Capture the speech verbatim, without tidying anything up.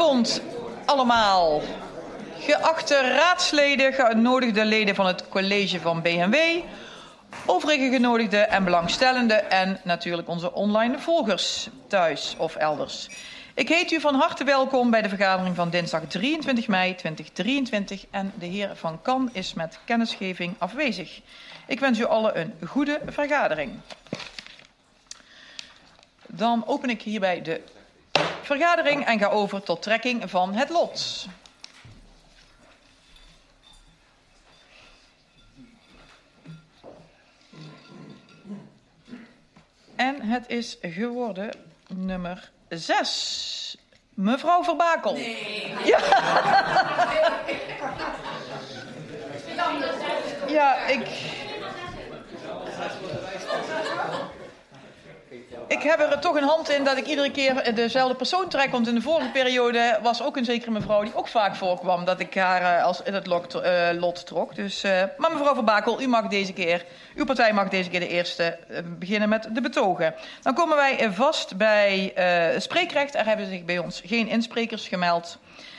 Goedenavond allemaal. Geachte raadsleden, genodigde leden van het college van B N W, overige genodigden en belangstellenden en natuurlijk onze online volgers thuis of elders. Ik heet u van harte welkom bij de vergadering van dinsdag drieëntwintig mei tweeduizend drieëntwintig en de heer Van Kan is met kennisgeving afwezig. Ik wens u allen een goede vergadering. Dan open ik hierbij de vergadering en ga over tot trekking van het lot. En het is geworden nummer zes. Mevrouw Verbakel. Nee. Ja. Ja, ik... Ik heb er toch een hand in dat ik iedere keer dezelfde persoon trek. Want in de vorige periode was ook een zekere mevrouw die ook vaak voorkwam dat ik haar als in het lot, uh, lot trok. Dus, uh, maar mevrouw Verbakel, u mag deze keer, uw partij mag deze keer de eerste uh, beginnen met de betogen. Dan komen wij vast bij uh, spreekrecht. Er hebben zich bij ons geen insprekers gemeld.